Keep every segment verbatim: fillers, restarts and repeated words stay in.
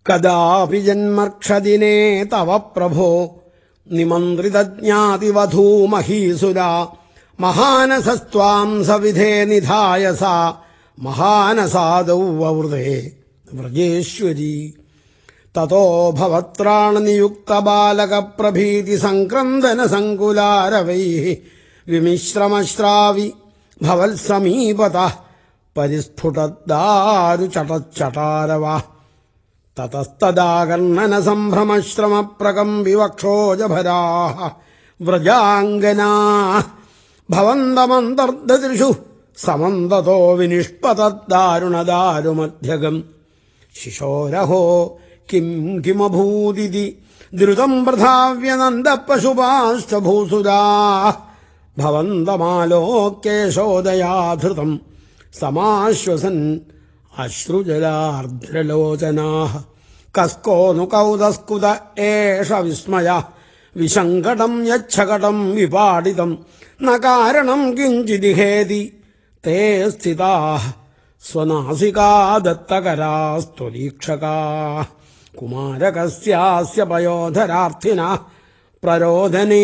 കദാപി ജന്മർക്ഷദിനേ തവ പ്രഭോ നിമന്ത്രിതജ്ഞാതിവധൂമഹീസുര മഹാനസസ്ത്വാം സവിധേ നിധായ സാ മഹാനസാദൗ വവൃതേ വ്രജേശ്വരി തതോ ഭവത്രാണനിയുക്തബാലകപ്രഭീതി സംക്രന്ദന സങ്കുലാരവൈഃ വിമിശ്രമശ്രാവി ഭവത്സമീപതഃ പരിസ്ഫുടദ്ദാരുചടച്ചടാരവഃ തതസ്തദാകർണന സംഭ്രമശ്രമപ്രകമ്പിവക്ഷോജഭരാः വ്രജാംഗനാः ഭവന്തമന്തർദൃശു സമന്തതോ വിനിഷ്പതദ്ദാരുണദാരുമധ്യഗം ശിശോരഹോ കിം കിമഭൂതിതി ദ്രുതം പ്രധാവ്യനന്ദപശുപാശ്ച ഭൂസുരാः ഭവന്തമാലോക്യേശോദയാധൃതം സമാശ്വസൻ അശ്രുജലാർദ്രലോചനാः കസ്കോനു കൗതസ്കുത ഏഷ വിസ്മയ വിശങ്കടം യച്ഛകടം വിപാടിതം ന കാരണം കിഞ്ചിദിഹേതി തേ സ്ഥിതാഃ സ്വനാസികാ ദത്തകരാസ്ത്വരീക്ഷകാഃ കുമാരകസ്യാസ്യ പയോധരാർത്ഥിനഃ പ്രരോദനേ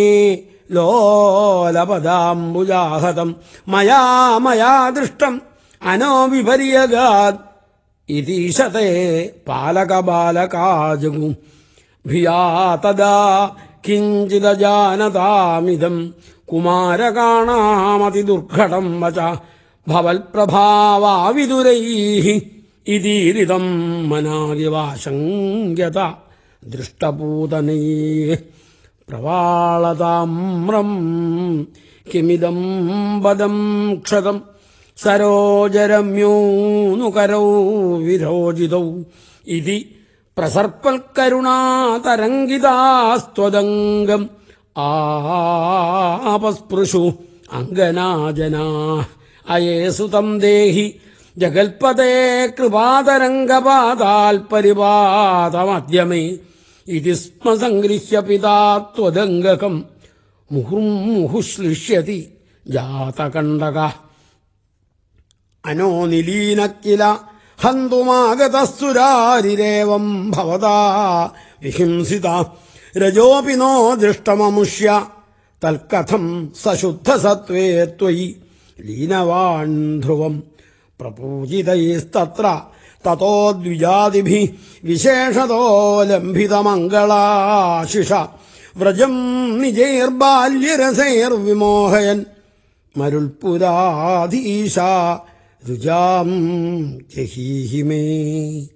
ലോലപദാംബുജാഹതം മയാ മയാ ദൃഷ്ടം അനോ വിപര്യഗാത് ഇതീശതേ പാലകബാലകാജഗു ഭിയാ തദാ കിഞ്ചിദജാനതാമിദം കുമാരകാണാമതിദുർഘടം വച ഭവൽപ്രഭാവാവിദുരൈഃ ഇതീരിതം മനാദിവാശങ്ക്യത ദൃഷ്ടപൂതനൈഃ പ്രവാളതാമ്രം കിമിദം പദം ക്ഷതം സരോജരമ്യോനുകരൗ വിരോജിതൗ ഇതി പ്രസർപ്പൽക്കരുണാതരംഗിതാസ്ത്വദംഗം ആപസ്പൃശു അംഗനാജനാഃ അയേസു തം ദേഹി ജഗൽപതേ കൃപാതരംഗപാതാൽപരിപാതമദ്യമേ ഇതി സ്മ സംഗൃഹ്യ പിതാ ത്വദംഗകം മുഹുർമുഹുശ്ലിഷ്യതി ജാതകണ്ഡകഃ അനോ നിലീന കില ഹന്തുമാഗതസ്സുരാരിരേവം ഭവതാ വിഹിംസിത രജോപി നോ ദൃഷ്ടമമുഷ്യ തൽക്കഥം സശുദ്ധസത്വേ ത്വയി ലീനവാൻ ധ്രുവം പ്രപൂജിതൈസ്തത്ര തതോ ദ്വിജാതിഭിഃ വിശേഷതോ ലംഭിതമംഗളാശിഷ വ്രജം നിജൈർബാല്യരസൈർവിമോഹയൻ മരുൾപുരാധീശ രുജാം ജഹീഹി മേ.